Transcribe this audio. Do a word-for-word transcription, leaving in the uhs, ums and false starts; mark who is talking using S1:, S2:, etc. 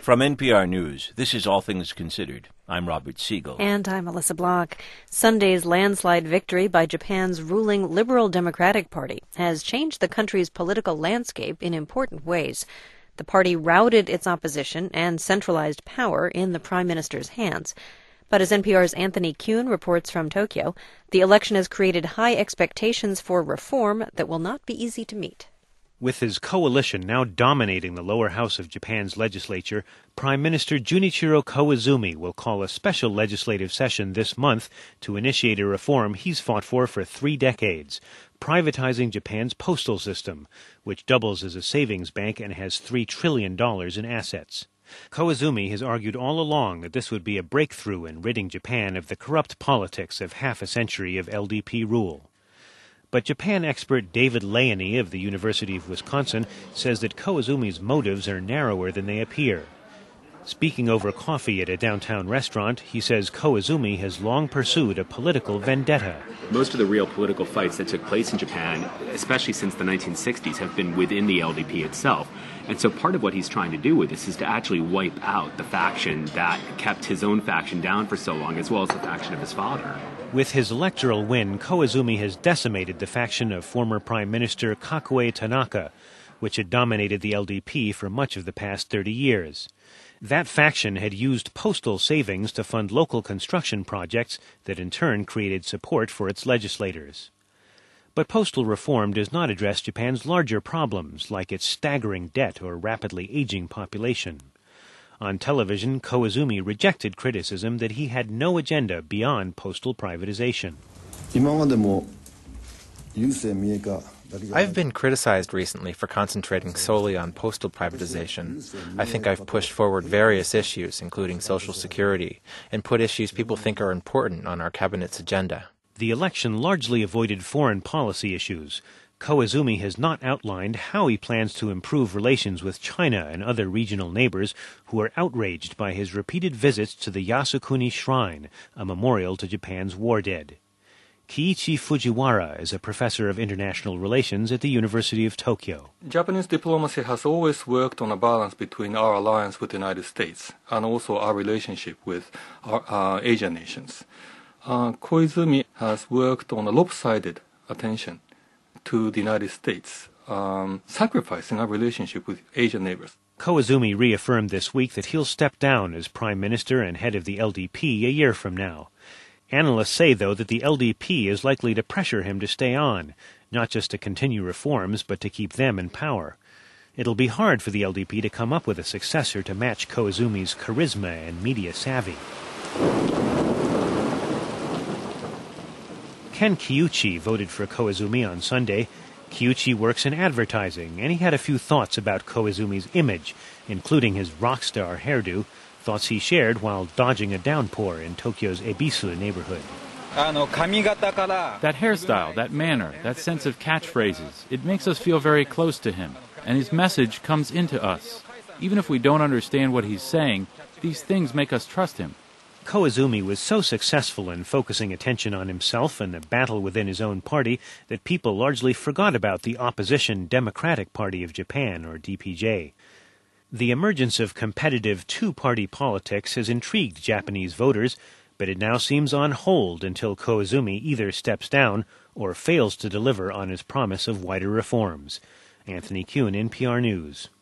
S1: From N P R News, this is All Things Considered. I'm Robert Siegel.
S2: And I'm Melissa Block. Sunday's landslide victory by Japan's ruling Liberal Democratic Party has changed the country's political landscape in important ways. The party routed its opposition and centralized power in the prime minister's hands. But as N P R's Anthony Kuhn reports from Tokyo, the election has created high expectations for reform that will not be easy to meet.
S3: With his coalition now dominating the lower house of Japan's legislature, Prime Minister Junichiro Koizumi will call a special legislative session this month to initiate a reform he's fought for for three decades, privatizing Japan's postal system, which doubles as a savings bank and has three trillion dollars in assets. Koizumi has argued all along that this would be a breakthrough in ridding Japan of the corrupt politics of half a century of L D P rule. But Japan expert David Leone of the University of Wisconsin says that Koizumi's motives are narrower than they appear. Speaking over coffee at a downtown restaurant, he says Koizumi has long pursued a political vendetta.
S4: Most of the real political fights that took place in Japan, especially since the nineteen sixties, have been within the L D P itself. And so part of what he's trying to do with this is to actually wipe out the faction that kept his own faction down for so long, as well as the faction of his father.
S3: With his electoral win, Koizumi has decimated the faction of former Prime Minister Kakue Tanaka, which had dominated the L D P for much of the past thirty years. That faction had used postal savings to fund local construction projects that in turn created support for its legislators. But postal reform does not address Japan's larger problems, like its staggering debt or rapidly aging population. On television, Koizumi rejected criticism that he had no agenda beyond postal privatization.
S5: I've been criticized recently for concentrating solely on postal privatization. I think I've pushed forward various issues, including Social Security, and put issues people think are important on our cabinet's agenda.
S3: The election largely avoided foreign policy issues. Koizumi has not outlined how he plans to improve relations with China and other regional neighbors who are outraged by his repeated visits to the Yasukuni Shrine, a memorial to Japan's war dead. Kiichi Fujiwara is a professor of international relations at the University of Tokyo.
S6: Japanese diplomacy has always worked on a balance between our alliance with the United States and also our relationship with our uh, Asian nations. Uh, Koizumi has worked on a lopsided attention to the United States, um, sacrificing our relationship with Asian neighbors.
S3: Koizumi reaffirmed this week that he'll step down as Prime Minister and head of the L D P a year from now. Analysts say, though, that the L D P is likely to pressure him to stay on, not just to continue reforms, but to keep them in power. It'll be hard for the L D P to come up with a successor to match Koizumi's charisma and media savvy. Ken Kiuchi voted for Koizumi on Sunday. Kiuchi works in advertising, and he had a few thoughts about Koizumi's image, including his rock star hairdo, thoughts he shared while dodging a downpour in Tokyo's Ebisu neighborhood.
S7: That hairstyle, that manner, that sense of catchphrases, it makes us feel very close to him, and his message comes into us. Even if we don't understand what he's saying, these things make us trust him.
S3: Koizumi was so successful in focusing attention on himself and the battle within his own party that people largely forgot about the opposition Democratic Party of Japan, or D P J. The emergence of competitive two-party politics has intrigued Japanese voters, but it now seems on hold until Koizumi either steps down or fails to deliver on his promise of wider reforms. Anthony Kuhn, N P R News.